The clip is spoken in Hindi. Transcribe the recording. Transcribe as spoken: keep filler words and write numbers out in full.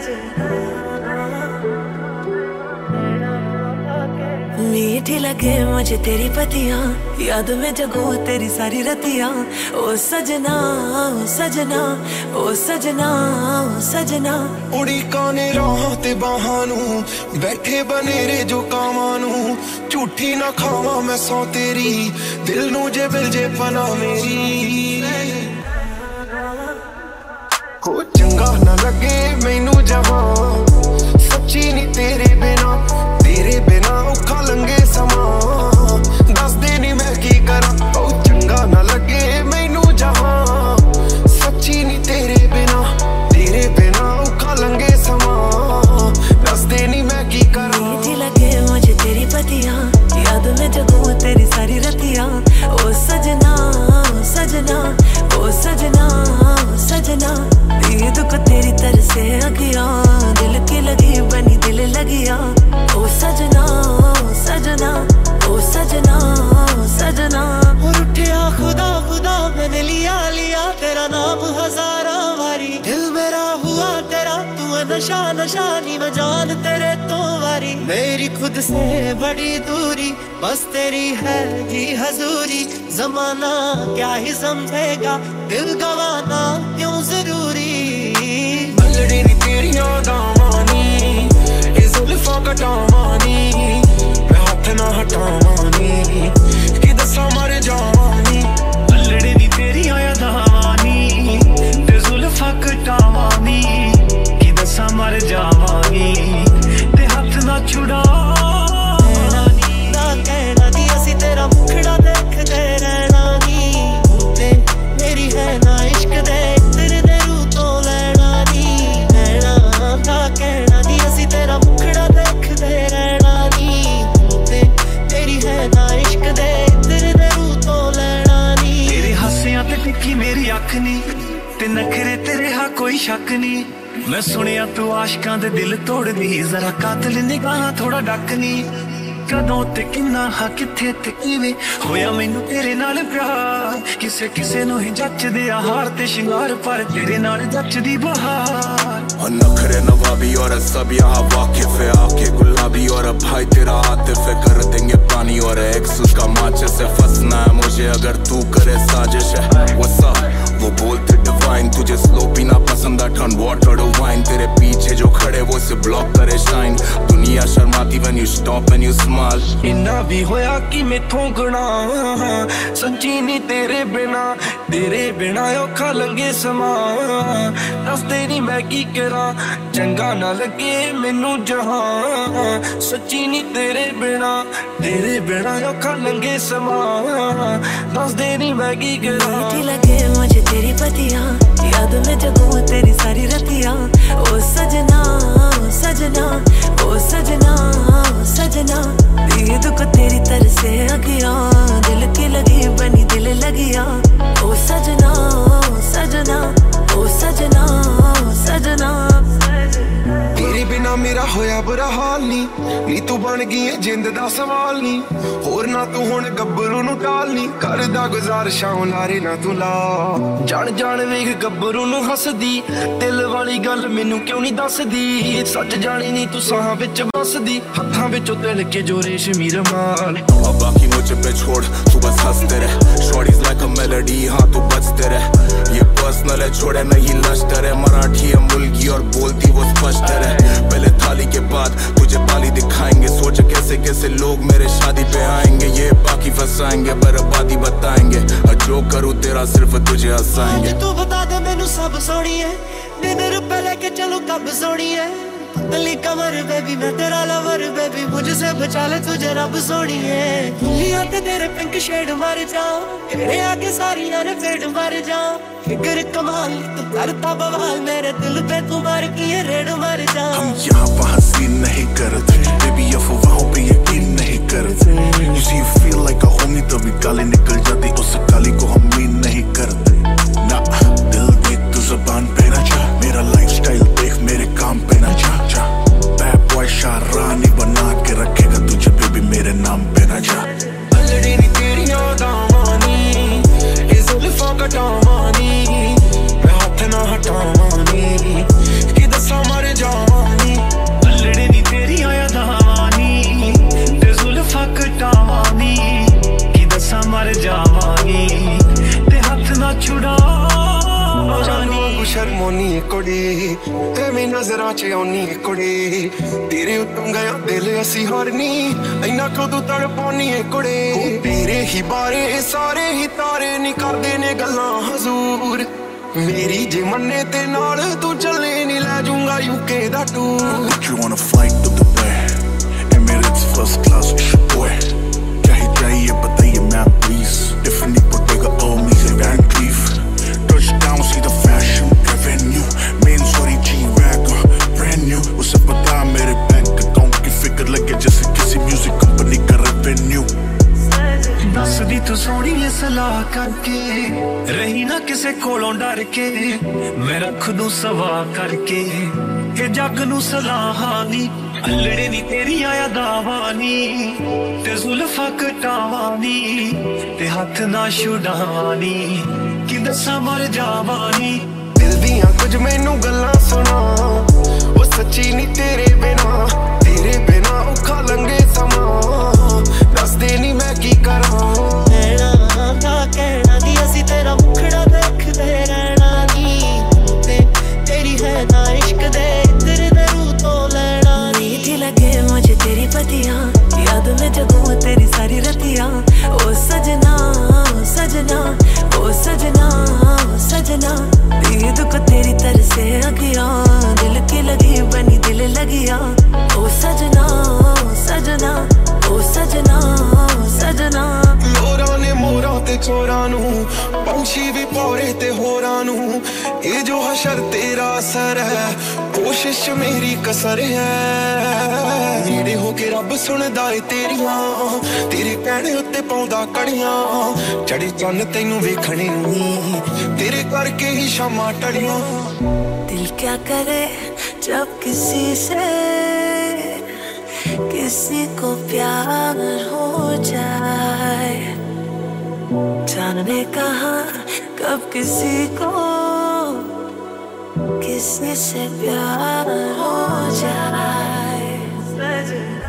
मीठी लगे मुझे तेरी पतियां, याद में जगो तेरी सारी रतियां। ओ सजना ओ सजना ओ सजना ओ सजना, उड़ी काने राहों ते बाहां नू, बैठे बनेरे जो कावां नू। झूठी ना खावा मैं सौ तेरी, दिल नू जे मिल जे पना मेरी। हो चंगा ना लगे मैनू जहां, सच्ची नी तेरे बिना, तेरे बिना औखा लंघे समा। दस दे नी मैं की करा, ओ चंगा ना लगे मैनू जहां, सच्ची नी तेरे बिना, तेरे बिना औखा लंघे समा। दस दे नी मैं की करा। मीठी लगे मुझे तेरी पतियां, याद में जगो तेरी सारी रतियां। ओ सजना ओ सजना ओ सजना ओ सजना, ये दुख तेरी तरह से अगिया, दिल की लगी बनी दिल लगिया। ओ सजना ओ सजना ओ सजना ओ सजना, और उठिया खुदा खुदा मैंने लिया लिया तेरा नाम हजारों बारी। दिल मेरा हुआ तेरा, तू नशा नशा नी मैं जान तेरे तो वारी। मेरी खुद से बड़ी दूरी, बस तेरी है की हजूरी। जमाना क्या ही समझेगा, दिल गवाना क्यों जरूरी। बलड़ी नी तेरियां दामानी, ये जुल्फां कटावानी, मैं हाथ ना हटावानी, कि दसा मर जावानी। बलड़ी नी तेरियां दामानी, ते जुल्फां कटावानी, कि दसा मर जावानी, ते हाथ ना छुड़ा। ना कहना दी असी तेरा मुखड़ा देखदे रहना नी, ते मेरी है ना इश्क दे तेरे दे रूह तो लेना नी। नैना ना कहना दी असी तेरा मुखड़ा देखदे रहना नी, ते मेरी है ना इश्क दे तेरे दे रूह तो लेना नी। तेरे हासियां ते टिकी मेरी अख नी, ते नखरे तेरे हा कोई शक नी। मैं सुनिया तू आशकां दे दिल तोड़ दी, जरा कातिल निगाह थोड़ा डक नी। कदों ते किन्ना हा किथे ते किवें होया मैनू तेरे नाल प्यार। किसे किसे नू ही जचदे आ हार ते शिंगार, पर तेरे नाल जचदी बहार। और नखरे नवाबी और सब यहाँ वाकिफ है, आके गुलाबी और भाई तेरा आतिफ है। कर देंगे पानी और एक्स उसका माचिस से फंसना है मुझे अगर तू करे साजिश है। What's up? वो बोलते डिवाइन, तुझे स्लो पीना पसंद है, टर्न वाटर टू वाइन। तेरे पीछे जो खड़े वो से ब्लॉक करे शाइन। दुनिया शर्माती when you stop and you smile। इन्ना भी होया कि मैथों गुना, सच्ची नी तेरे बिना, तेरे बिना औखा लंघे समा। दस तेरी मैं की करा, चंगा ना लगे मैनू जहां, सच्ची नी तेरे बिना, तेरे बिना औखा लंघे समा। दस तेरी मैं की करा। मीठी लगे मुझे तेरी पतियां, याद में जगो तेरी सारी रतियां। ओ सजना ओ सजना ओ सजना ओ सजना, ये दुख तेरी तरह से अगिया, दिल की लगी बनी दिल लगिया। ओ सजना ओ सजना ओ सजना ओ सजना, तेरे बिना मेरा होया बुरा हाल नी, नी तू बन गई है जिंद दा सवाल नी। होर ना तू हुण गब्बरू नू टालनी, करदा गुजारिशां लारे ना तू ला। जान जान वेख गब्बरू नू हसदी, दिल वाली गल मैनू क्यों नहीं दसदी। सच जानी नी तू साहां विच बसदी, हत्थां विचों तिलके जो रेशमी रुमाल। अब बाकी मुझ पे छोड़ तू बस हंसते रह, शॉर्टीज लाइक अ मेलोडी, हाँ तू बजते रह। ये पर्सनल है छोड़े नहीं लश्तर है, मराठी है मुल्की और बोलती वो स्पष्ट है। पहले थाली के बाद तुझे पाली दिखाएंगे, सोच कैसे कैसे लोग मेरे शादी पे आएंगे। ये बाकी फंसाएंगे बर्बादी बताएंगे, जो करूँ तेरा सिर्फ तुझे हंसाएंगे। तू बता दे मैनू सब सोनी है, डिनर पे लेके चलो कब सोनी है। पतली कमर बेबी मैं तेरा लवर बेबी, मुझसे बचा ले तुझे रब सोनी है। दुनिया ते तेरे पिंक शेड मर जाऊं, तेरे आगे सारी ने फेड मर जाऊं। फिगर कमाल तू करता बवाल, मेरे दिल पे तू मार की रेड मर जाऊं। हम यहाँ वहाँ सीन नहीं करते, बेबी अफवाहों पे यकीन नहीं करते। You see you feel like a homie तभी गाली निकल जाती, उस गाली को हम मीन नहीं करते ना। दिल देख तू ज़बान पे ना जा, मेरा लाइफस्टाइल देख मेरे काम पे ना जा जा। बैड बॉय शाहरानी बना के रखेगा तुझे बेबी मेरे नाम पे ना जा। बलड़ी नी तेरियां दामानी, ये जुल्फां कटावानी, मैं हाथ ना हटावानी, कि दसा मर जावानी। छुड़ा जानी शर्मोनी कुड़ी एवें नजरां च आउनी कुड़ी तेरे उत्तों गया दिल असी हारनी इन्ना कदों तड़पानी कुड़े तेरे ही बारे सारे ही तारे नी करदे ने गल्लां हजूर मेरी जे मन्ने ते नाल तू चले नी ले जाऊंगा यूके दा tour Put you on a flight to Dubai Emirates first class it's your boy क्या ही चाहिए बताइए मैं please Tiffany Bottega Hermes and Van Cleef Touchdown see the fashion avenue Main sorry G-Wagon brand new उसे पता मेरे बैंक अकाउंट की फिक्र लगे जैसे किसी म्यूजिक कंपनी का रेवेन्यू दस दी तू सोनी है सलाह करके रही ना किसे कोलों डर के मैं रख दूं सवा करके ये जग नू सलाहानी अल्लड़े नी तेरी आया दावानी ते जुल्फा कटावानी ते हाथ ना छुड़ावानी कि दसा मर जावानी दिल दियां कुछ मैनू गल्लां सुना वो सच्ची नी तेरे बिना तेरे बिना औखा लंघे समा दस दे नी मैं की करा कहना का कहना दी असी तेरा मुखड़ा देखदे रहना नी ते तेरी है ना इश्क दे इधर दे रू तो लेना मीठी लगे मुझे तेरी पतियां याद में जगूं तेरी सारी रतियां ओ सजना ओ सजना ओ सजना ओ सजना दीद को तेरी तरह से अखियां दिल की लगी बनी दिल लगिया ओ सजना ओ सजना ओ सजना ओ सजना लोरां ने मोरां ते चोरां नू पंछी भी पौरे ते होरां नू ये जो हशर तेरा असर है कोशिश मेरी कसर है नेड़े होके रब सुनदा ए तेरियां तेरे कहने उत्ते पाउंदा कड़ियां चढ़े चन्न तैनू वेखणे नू तेरे करके ही शामां टड़ियां दिल क्या करे जब किसी से किसी को प्यार हो जाए जाने कहा कब किसी को किसी से प्यार हो जाए।